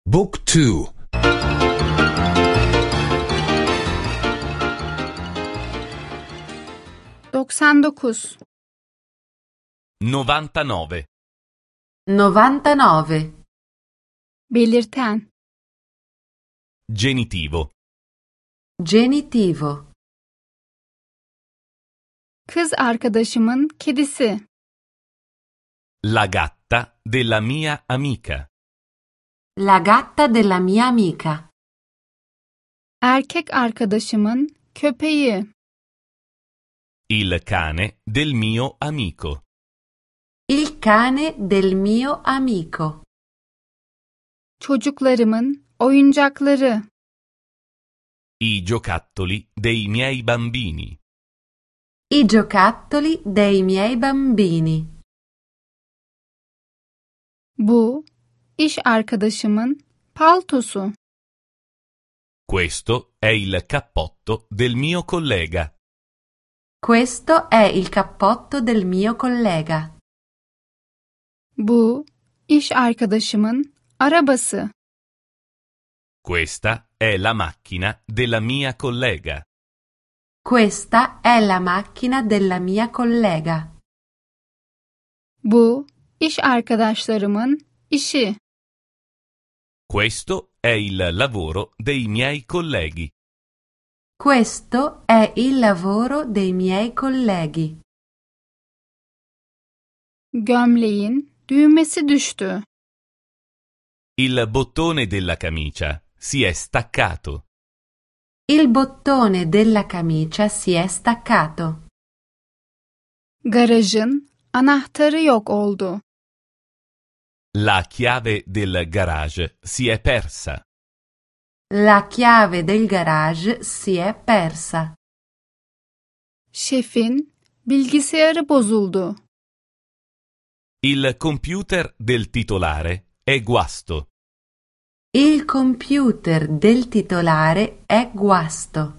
Book 2. 99 99. 99. belirten, Genitivo. Genitivo. kız arkadaşımın kedisi, La gatta della mia amica. La gatta della mia amica. erkek arkadaşımın köpeği, Il cane del mio amico. Il cane del mio amico. çocuklarımın oyuncakları, I giocattoli dei miei bambini. I giocattoli dei miei bambini. bu iş arkadaşımın paltosu, Questo è il cappotto del mio collega. Questo è il cappotto del mio collega. bu iş arkadaşımın arabası, Questa è la macchina della mia collega. Questa è la macchina della mia collega. bu iş arkadaşlarımın işi, Questo è il lavoro dei miei colleghi. Questo è il lavoro dei miei colleghi. gömleğin düğmesi düştü, Il bottone della camicia si è staccato. Il bottone della camicia si è staccato. garajın anahtarı yok oldu, La chiave del garage si è persa. La chiave del garage si è persa. şefin bilgisayarı bozuldu, Il computer del titolare è guasto. Il computer del titolare è guasto.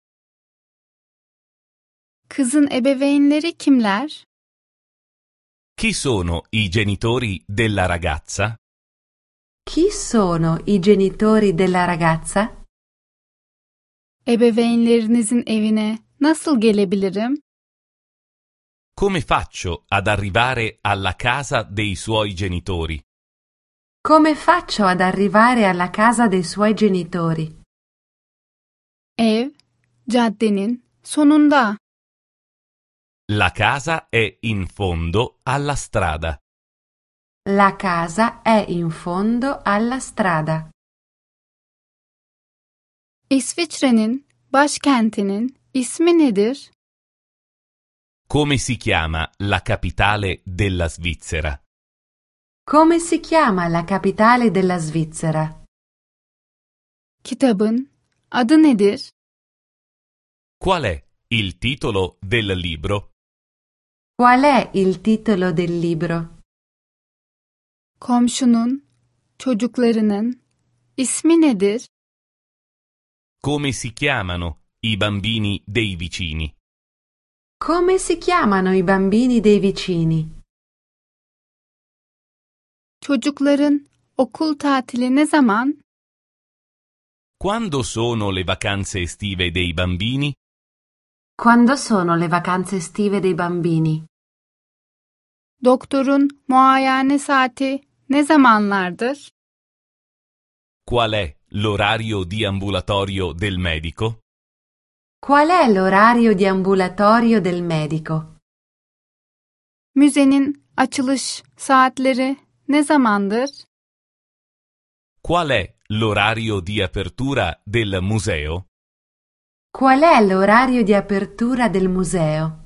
kızın ebeveynleri kimler? Chi sono i genitori della ragazza? Chi sono i genitori della ragazza? Ebeveynlerinizin evine nasıl gelebilirim? Come faccio ad arrivare alla casa dei suoi genitori? Come faccio ad arrivare alla casa dei suoi genitori? Ev, caddenin sonunda. La casa è in fondo alla strada. La casa è in fondo alla strada. İsviçre'nin başkentinin ismi nedir? Come si chiama la capitale della Svizzera? Come si chiama la capitale della Svizzera? Kitabın adı nedir? Qual è il titolo del libro? Qual è il titolo del libro? Komşunun, çocuklarının ismi nedir? Come si chiamano i bambini dei vicini? Come si chiamano i bambini dei vicini? Çocukların okul tatili ne zaman? Quando sono le vacanze estive dei bambini? Quando sono le vacanze estive dei bambini? Doktorun muayene saati ne zamanlardır? Qual è l'orario di ambulatorio del medico? Qual è l'orario di ambulatorio del medico? Müzenin açılış saatleri ne zamandır? Qual è l'orario di apertura del museo? Qual è l'orario di apertura del museo?